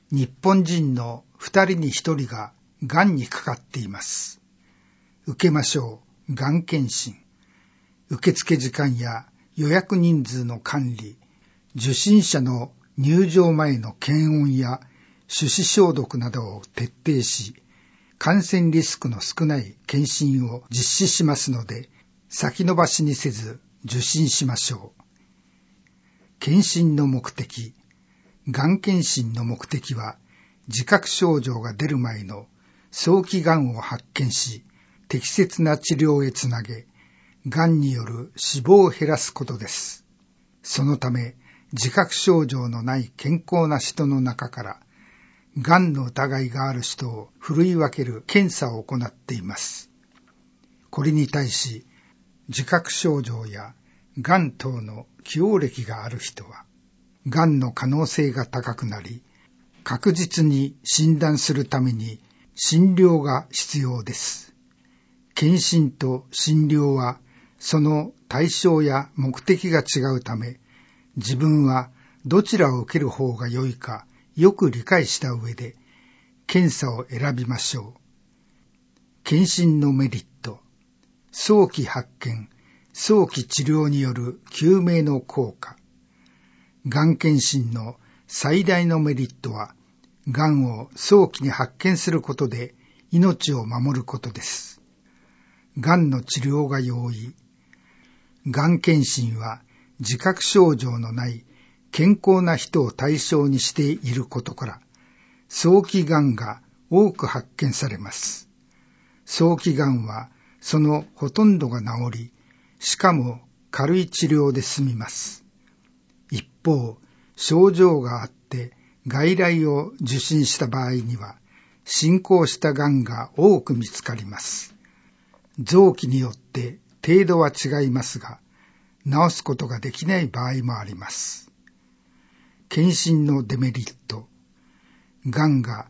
日本人の2人に1人ががんにかかっています。受けましょう、がん検診。受付時間や予約人数の管理、受診者の入場前の検温や手指消毒などを徹底し、感染リスクの少ない検診を実施しますので、先延ばしにせず受診しましょう。検診の目的。がん検診の目的は、自覚症状が出る前の早期がんを発見し、適切な治療へつなげ、がんによる死亡を減らすことです。そのため、自覚症状のない健康な人の中から、がんの疑いがある人をふるい分ける検査を行っています。これに対し、自覚症状やがん等の既往歴がある人は、がんの可能性が高くなり、確実に診断するために診療が必要です。検診と診療はその対象や目的が違うため、自分はどちらを受ける方が良いかよく理解した上で検査を選びましょう。検診のメリット。早期発見、早期治療による救命の効果。がん検診の最大のメリットは、がんを早期に発見することで命を守ることです。がんの治療が容易。がん検診は自覚症状のない健康な人を対象にしていることから、早期がんが多く発見されます。早期がんはそのほとんどが治り、しかも軽い治療で済みます。一方、症状があって外来を受診した場合には、進行したがんが多く見つかります。臓器によって程度は違いますが、治すことができない場合もあります。検診のデメリット。がんが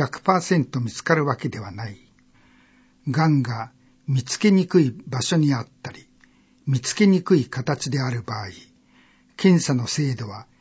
100% 見つかるわけではない。がんが見つけにくい場所にあったり、見つけにくい形である場合、検査の精度は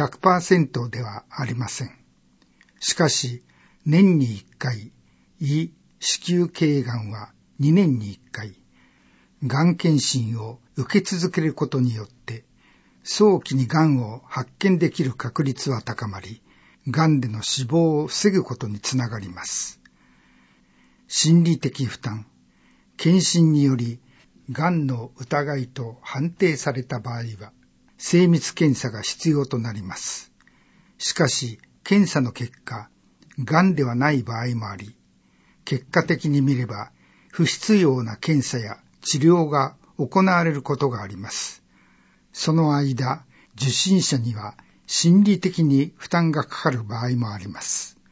100% ではありません。しかし、年に1回、胃・子宮頸がんは2年に1回、がん検診を受け続けることによって、早期にがんを発見できる確率は高まり、がんでの死亡を防ぐことにつながります。心理的負担。検診により、がんの疑いと判定された場合は、精密検査が必要となります。しかし、検査の結果、がんではない場合もあり、結果的に見れば、不必要な検査や治療が行われることがあります。その間、受診者には心理的に負担がかかる場合もあります。